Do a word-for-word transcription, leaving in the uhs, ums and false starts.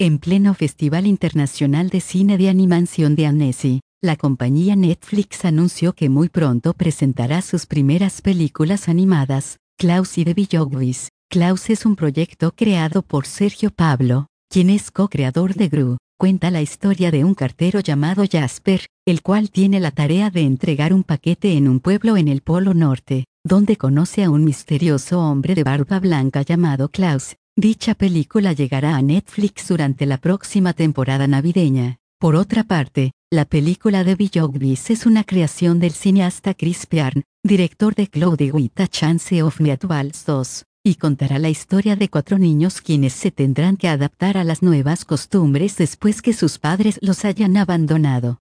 En pleno Festival Internacional de Cine de Animación de Annecy, la compañía Netflix anunció que muy pronto presentará sus primeras películas animadas, Klaus y The Billowboys. Klaus es un proyecto creado por Sergio Pablo, quien es co-creador de Gru. Cuenta la historia de un cartero llamado Jasper, el cual tiene la tarea de entregar un paquete en un pueblo en el Polo Norte, donde conoce a un misterioso hombre de barba blanca llamado Klaus. Dicha película llegará a Netflix durante la próxima temporada navideña. Por otra parte, la película The Billowboys es una creación del cineasta Chris Pearn, director de Cloudy with a Chance of Meatballs dos, y contará la historia de cuatro niños quienes se tendrán que adaptar a las nuevas costumbres después que sus padres los hayan abandonado.